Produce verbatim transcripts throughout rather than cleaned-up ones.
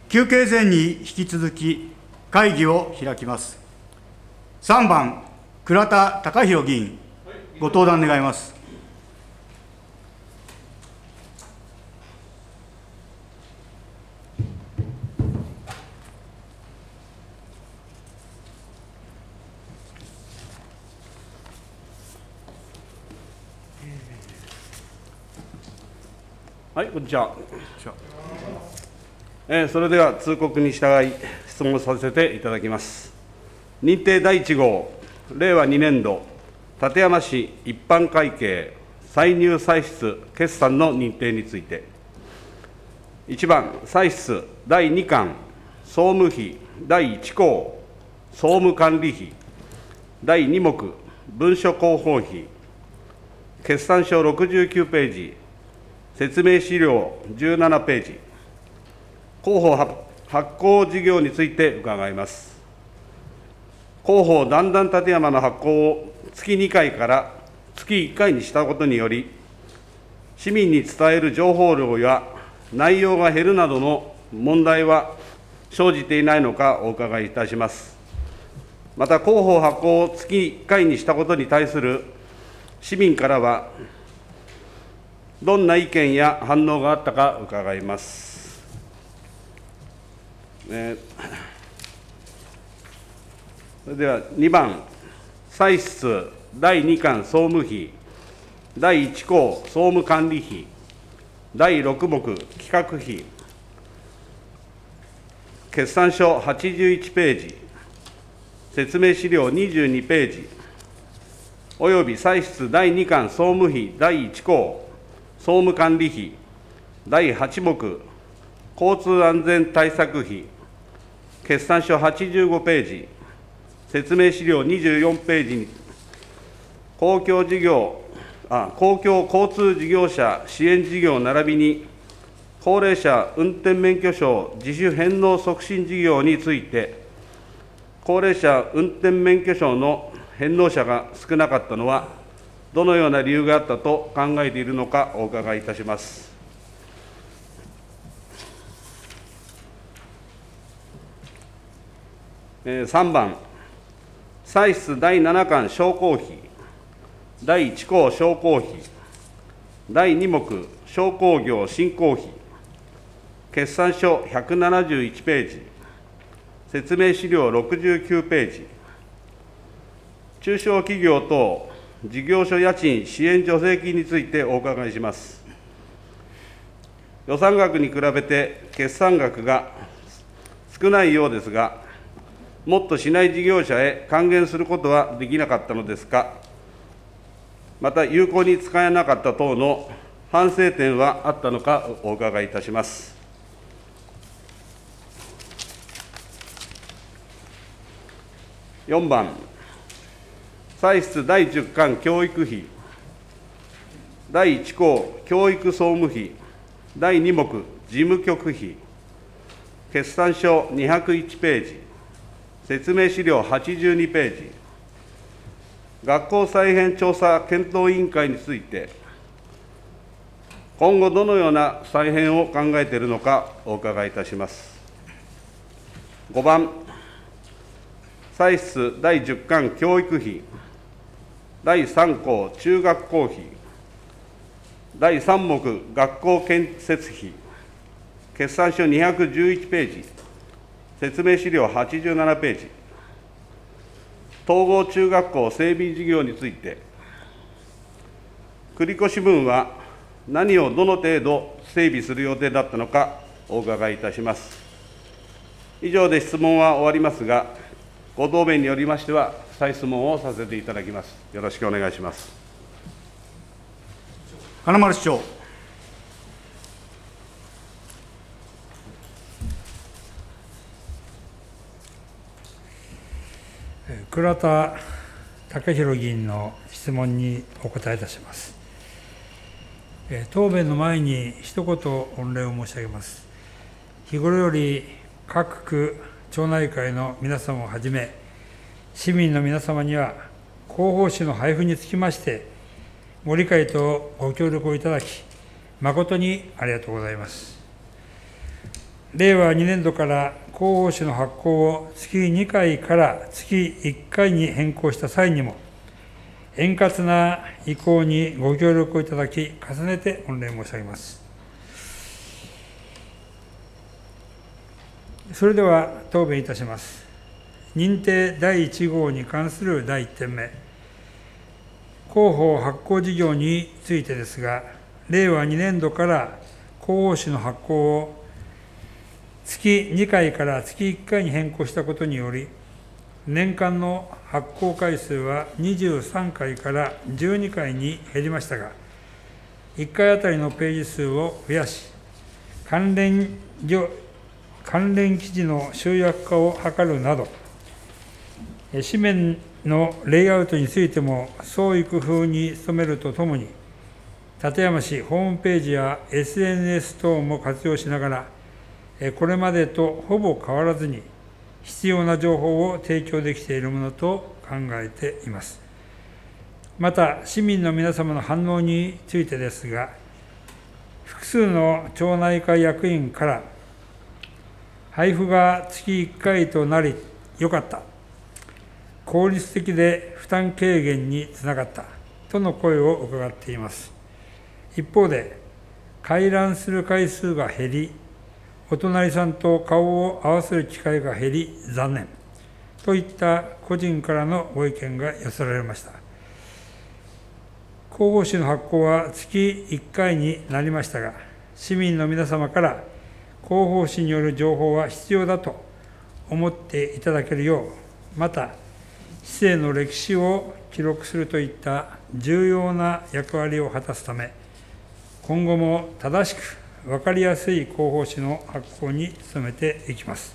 休憩前に引き続き会議を開きます。さんばん、倉田貴博議員、ご登壇願います。 はい、こんにちは。えー、それでは通告に従い質問させていただきます。認定だいいち号、れいわにねんど、館山市一般会計歳入歳出決算の認定について、いちばん、歳出だいにかん、総務費だいいち項、総務管理費、だいに目、文書広報費、決算書ろくじゅうきゅうページ、説明資料じゅうななページ、広報発行事業について伺います。広報だんだん立山の発行を月にかいから月いっかいにしたことにより、市民に伝える情報量や内容が減るなどの問題は生じていないのかお伺いいたします。また、広報発行を月いっかいにしたことに対する市民からは、どんな意見や反応があったか伺います。えー、それではにばん、歳出だいにかん総務費、だいいち項総務管理費、だいろく目企画費、決算書はちじゅういちページ、説明資料にじゅうにページ、および歳出だいにかん総務費だいいち項総務管理費、だいはち目、交通安全対策費、決算書はちじゅうごページ、説明資料にじゅうよんページに、公共事業、あ公共交通事業者支援事業ならびに、高齢者運転免許証自主返納促進事業について、高齢者運転免許証の返納者が少なかったのは、どのような理由があったと考えているのかお伺いいたします。さんばん、歳出だいななかん商工費、だいいち項商工費、だいに目商工業振興費、決算書ひゃくななじゅういちページ、説明資料ろくじゅうきゅうページ、中小企業等事業所家賃支援助成金についてお伺いします。予算額に比べて決算額が少ないようですが、もっと市内事業者へ還元することはできなかったのですか。また、有効に使えなかった等の反省点はあったのかお伺いいたします。よんばん、歳出だいじゅっかん教育費、だいいち項教育総務費、だいに目事務局費、決算書にひゃくいちページ、説明資料はちじゅうにページ、学校再編調査検討委員会について、今後どのような再編を考えているのかお伺いいたします。ごばん、歳出だいじゅっかん教育費、だいさん項中学校費、だいさん目学校建設費、決算書にひゃくじゅういちページ、説明資料はちじゅうななページ、統合中学校整備事業について、繰越分は何をどの程度整備する予定だったのかお伺いいたします。以上で質問は終わりますが、ご答弁によりましては、再質問をさせていただきます。よろしくお願いします。 金丸市長。 倉田貴博議員の質問にお答えいたします。答弁の前に一言御礼を申し上げます。日頃より各区町内会の皆様をはじめ、市民の皆様には広報誌の配布につきまして、ご理解とご協力をいただき、誠にありがとうございます。 れいわにねんどから広報誌の発行を月にかいから月いっかいに変更した際にも、円滑な移行にご協力をいただき、重ねて御礼申し上げます。それでは答弁いたします。認定だいいち号に関するだいいってんめ、広報発行事業についてですが、れいわにねんどから広報誌の発行を月にかいから月いっかいに変更したことにより、年間の発行回数はにじゅうさんかいからじゅうにかいに減りましたが、いっかいあたりのページ数を増やし、関連業関連記事の集約化を図るなど、紙面のレイアウトについても創意工夫に努めるとともに、館山市ホームページや エスエヌエス 等も活用しながら、これまでとほぼ変わらずに必要な情報を提供できているものと考えています。また、市民の皆様の反応についてですが、複数の町内会役員から、配布が月いっかいとなりよかった、効率的で負担軽減につながったとの声を伺っています。一方で、回覧する回数が減り、お隣さんと顔を合わせる機会が減り残念といった個人からのご意見が寄せられました。広報誌の発行は月いっかいになりましたが、市民の皆様から広報誌による情報は必要だと思っていただけるよう、また、市政の歴史を記録するといった重要な役割を果たすため、今後も正しく分かりやすい広報誌の発行に努めていきます。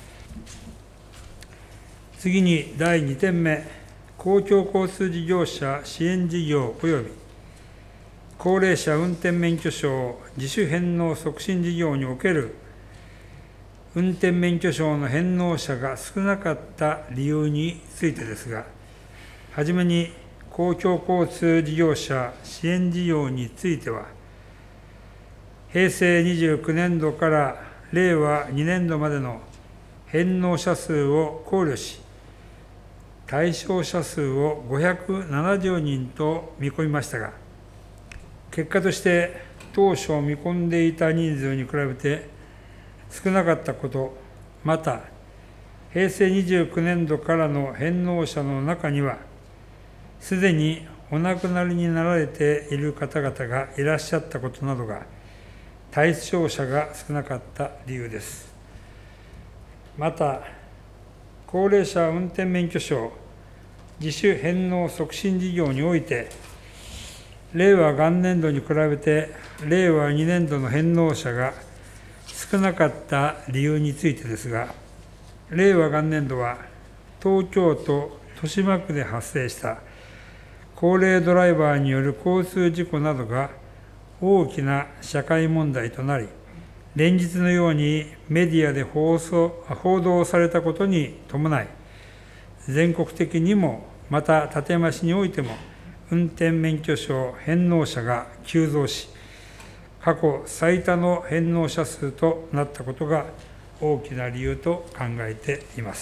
次にだいにてんめ、公共交通事業者支援事業及び高齢者運転免許証自主返納促進事業における運転免許証の返納者が少なかった理由についてですが、はじめに公共交通事業者支援事業については、へいせいにじゅうきゅうねんどかられいわにねんどまでの返納者数を考慮し、対象者数をごひゃくななじゅうにんと見込みましたが、結果として当初見込んでいた人数に比べて少なかったこと、また、へいせいにじゅうきゅうねんどからの返納者の中には、すでにお亡くなりになられている方々がいらっしゃったことなどが、対象者が少なかった理由です。また、高齢者運転免許証自主返納促進事業において、れいわ元年度に比べて、れいわにねんどの返納者が少なかった理由についてですが、れいわ元年度は、東京都豊島区で発生した高齢ドライバーによる交通事故などが大きな社会問題となり、連日のようにメディアで放送報道されたことに伴い、全国的にも、また館山市においても、運転免許証返納者が急増し、過去最多の返納者数となったことが大きな理由と考えています。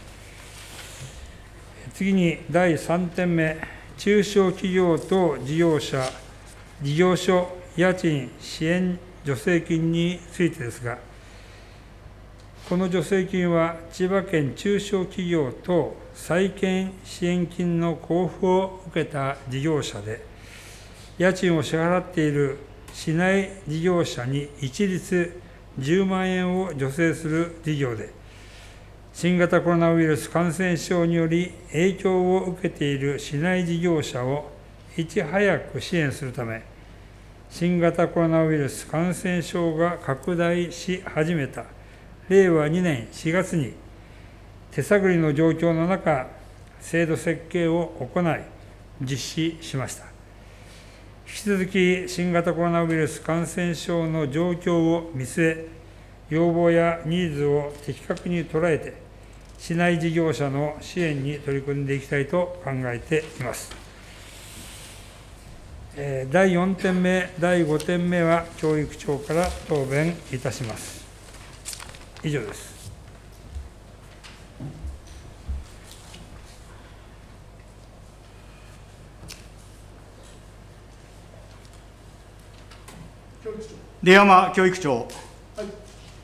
次にだいさんてんめ、中小企業と事業者、事業所家賃支援助成金についてですが、この助成金は千葉県中小企業等再建支援金の交付を受けた事業者で、家賃を支払っている市内事業者に一律じゅうまんえんを助成する事業で、新型コロナウイルス感染症により影響を受けている市内事業者をいち早く支援するため、新型コロナウイルス感染症が拡大し始めたれいわにねんしがつに、手探りの状況の中、制度設計を行い、実施しました。引き続き、新型コロナウイルス感染症の状況を見据え、要望やニーズを的確に捉えて、市内事業者の支援に取り組んでいきたいと考えています。だいよんてんめ、だいごてんめは教育庁から答弁いたします。 以上です。 出山教育長。はい、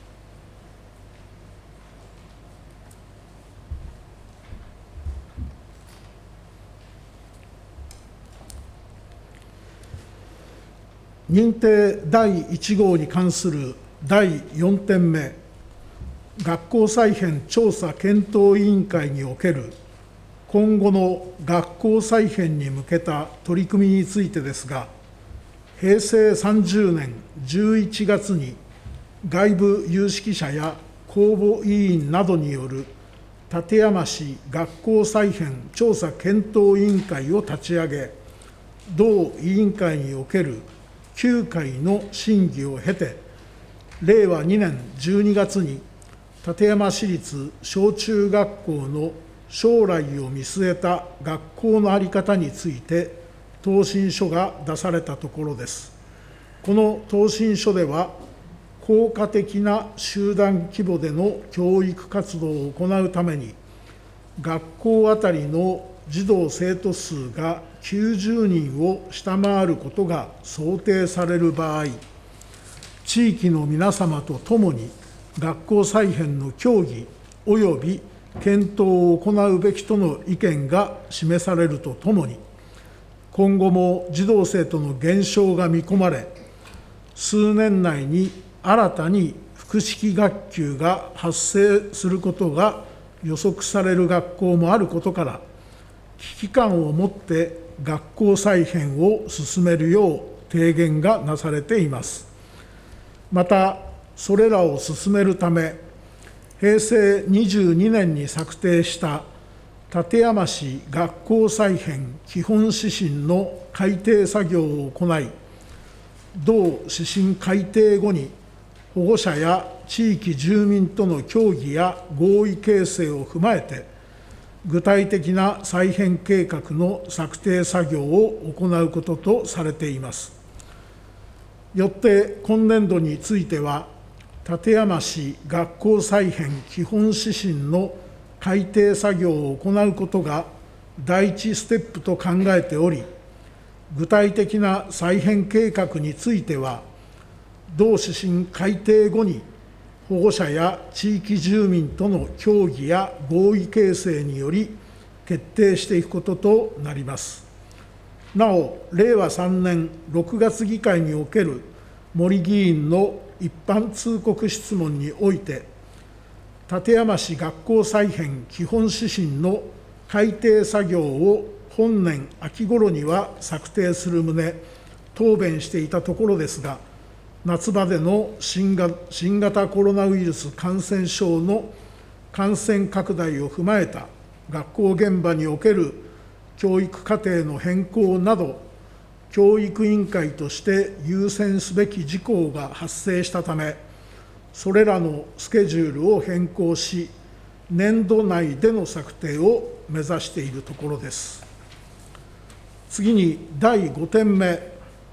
認定だいいち号に関するだいよんてんめ、学校再編調査検討委員会における今後の学校再編に向けた取り組みについてですが、へいせいさんじゅうねんじゅういちがつに外部有識者や公募委員などによる館山市学校再編調査検討委員会を立ち上げ、同委員会におけるきゅうかいの審議を経て、れいわにねんじゅうにがつに館山市立小中学校の将来を見据えた学校の在り方について答申書が出されたところです。この答申書では、効果的な集団規模での教育活動を行うために、学校あたりの児童生徒数がきゅうじゅうにんを下回ることが想定される場合、地域の皆様と共に学校再編の協議および検討を行うべきとの意見が示されるとともに、今後も児童生徒の減少が見込まれ、数年内に新たに複式学級が発生することが予測される学校もあることから、危機感を持って学校再編を進めるよう提言がなされています。また、それらを進めるため、へいせいにじゅうにねんに策定した館山市学校再編基本指針の改定作業を行い、同指針改定後に保護者や地域住民との協議や合意形成を踏まえて、具体的な再編計画の策定作業を行うこととされています。よって今年度については、館山市学校再編基本指針の改定作業を行うことが第一ステップと考えており、具体的な再編計画については、同指針改定後に保護者や地域住民との協議や合意形成により決定していくこととなります。なお、れいわさんねんろくがつ議会における森議員の一般通告質問において、館山市学校再編基本指針の改定作業を本年秋ごろには策定する旨、答弁していたところですが、夏場での新型コロナウイルス感染症の感染拡大を踏まえた学校現場における教育課程の変更など、教育委員会として優先すべき事項が発生したため、それらのスケジュールを変更し、年度内での策定を目指しているところです。次にだいごてんめ、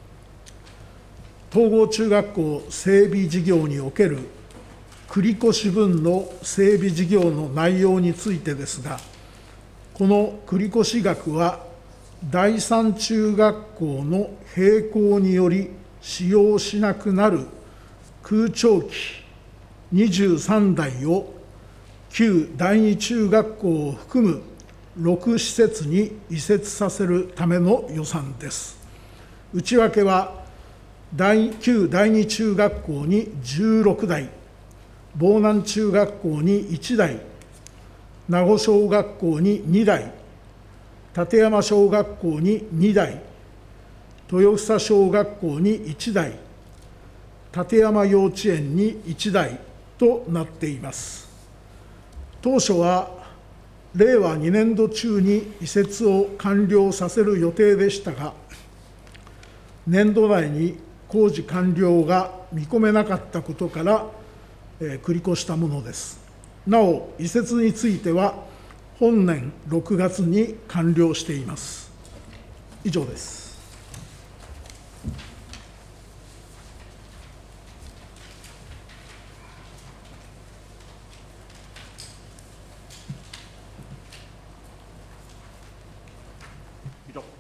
統合中学校整備事業における繰越分の整備事業の内容についてですが、この繰越額は、だいさん中学校の閉校により使用しなくなる空調機にじゅうさんだいを旧だいに中学校を含むろく施設に移設させるための予算です。内訳は、旧だいに中学校にじゅうろくだい、房南中学校にいちだい、名護小学校ににだい、館山小学校ににだい、豊房小学校にいちだい、館山幼稚園にいちだいとなっています。当初はれいわにねんど中に移設を完了させる予定でしたが、年度内に工事完了が見込めなかったことから、えー、繰り越したものです。なお、移設については、本年ろくがつに完了しています。以上です。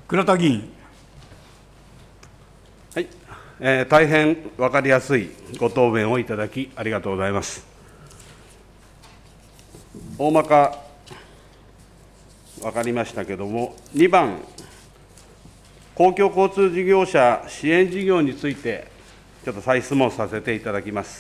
倉田議員。 はい、えー大変分かりやすいご答弁をいただき、ありがとうございます。大まか分かりましたけれども、にばん、公共交通事業者支援事業について、ちょっと再質問させていただきます。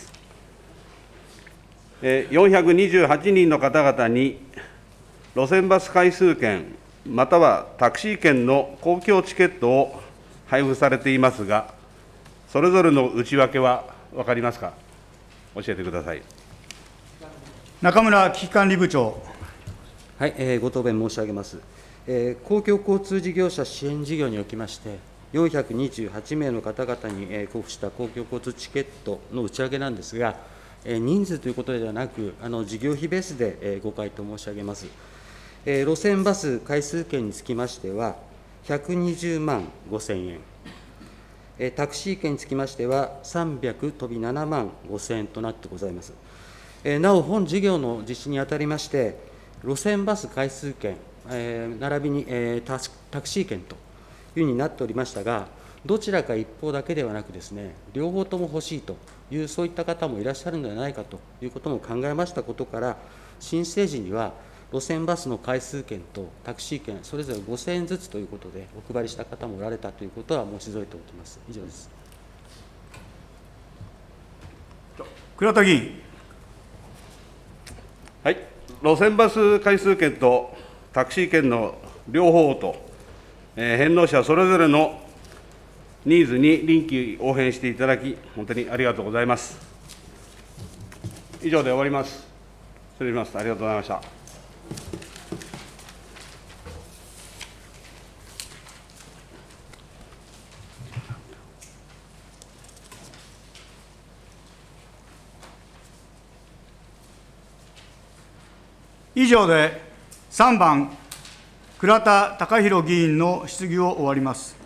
えーよんひゃくにじゅうはちにんの方々に、路線バス回数券、またはタクシー券の公共チケットを配布されていますが、それぞれの内訳は分かりますか、教えてください。 中村危機管理部長。 はい、えーご答弁申し上げます。えー公共交通事業者支援事業におきまして、よんひゃくにじゅうはちめいの方々にえー交付した公共交通チケットの内訳なんですが、えー人数ということではなく、あの事業費ベースでえーご回答申し上げます。えー路線バス回数券につきましては、ひゃくにじゅうまんごせんえん、えータクシー券につきましては、さんびゃくとびななまんごせんえんとなってございます。えーなお、本事業の実施にあたりまして、路線バス回数券、えー並びに、えータスタクシー券というふうになっておりましたが、どちらか一方だけではなくですね、両方とも欲しいという、そういった方もいらっしゃるのではないかということも考えましたことから、申請時には、路線バスの回数券とタクシー券、それぞれごせんえんずつということで、お配りした方もおられたということは申し添えておきます。以上です。 倉田議員。 はい、路線バス回数券とタクシー券の両方と、えー返納者それぞれのニーズに臨機応変していただき、本当にありがとうございます。以上で終わります。失礼します。ありがとうございました。 以上でさんばん倉田貴弘議員の質疑を終わります。